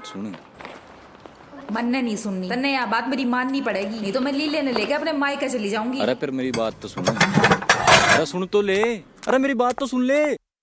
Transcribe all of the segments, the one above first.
सुन। मन्ने नहीं सुननी, तन्ने यह बात मेरी माननी पड़ेगी, नहीं तो मैं ली लेने लेके अपने मायके चली जाऊंगी। अरे फिर मेरी बात तो सुन। अरे सुन तो ले, अरे मेरी बात तो सुन ले।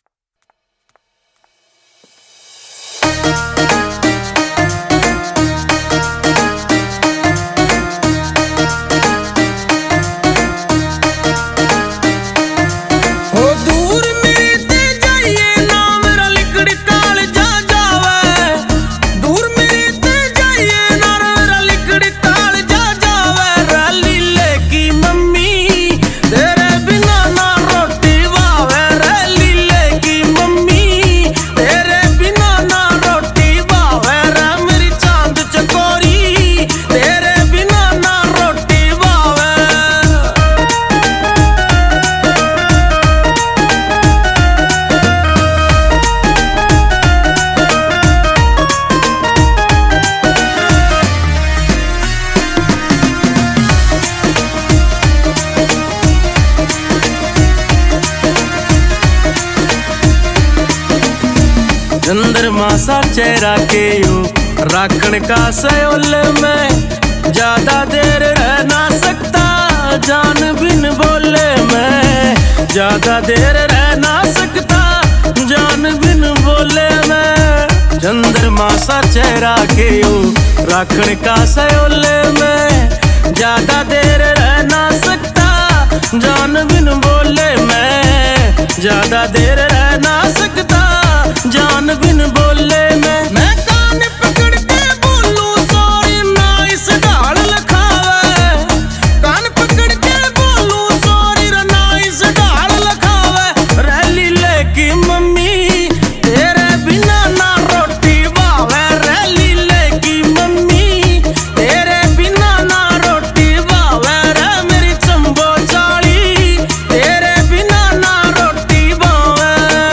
चंद्रमा सा चेहरा के यू राखण का सयोल में ज्यादा देर रह ना सकता, जान बिन बोले मैं ज्यादा देर रह ना सकता, जान बिन बोले मैं। चंद्रमा सा चेहरा के यू राखण का सयोल में ज्यादा देर रह ना सकता, जान बिन बोले मैं ज्यादा देर रह ना सकता, जान बिन बोले मैं कान पकड़ के बोलूं सॉरी ना इस ढाल लखावे, कान पकड़ के बोलूं सॉरी ना इस ढाल लखावे। रैली लेकी मम्मी तेरे बिना ना रोटी भावे, रैली लेकी मम्मी तेरे बिना ना रोटी भावे रे मेरी चंबो चाली तेरे बिना ना रोटी भावे।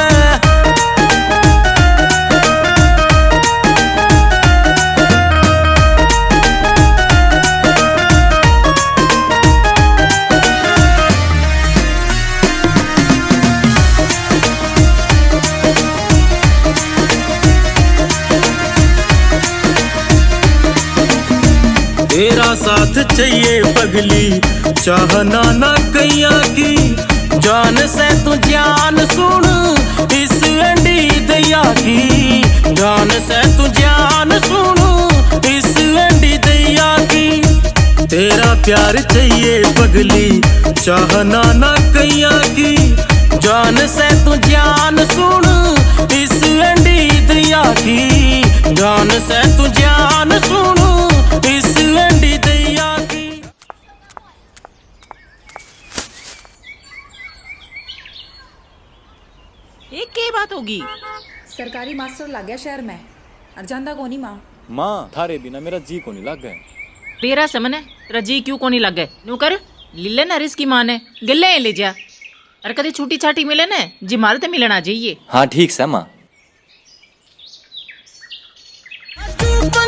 तेरा साथ चाहिए पगली चाहना ना कैया की, जान से तू जान सुन इस अंडी दैया की, जान से तू जान सुन इस अंडी दैया की। तेरा प्यार चाहिए पगली चाहना ना कैया की, जान से तू जान सुन इस अंडी दैया की, जान से तू जान सुन इस अंडी दैया की। ये क्या बात होगी? सरकारी मास्टर लग गया शहर में और जानदा को नहीं माँ थारे बिना मेरा जी को नहीं लग गए। बेरा समने रजी क्यों को नहीं लग गए न्यू कर लीले ना रिस की माँ ने गिले ले जा और कभी छूटी छाटी मिले ना जी मारे तो मिलना चाहिए। हाँ ठीक है माँ।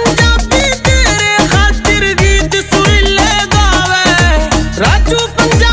पंजाबी तेरे खातिर गीत सुरीले गावे, राजू पंजाबी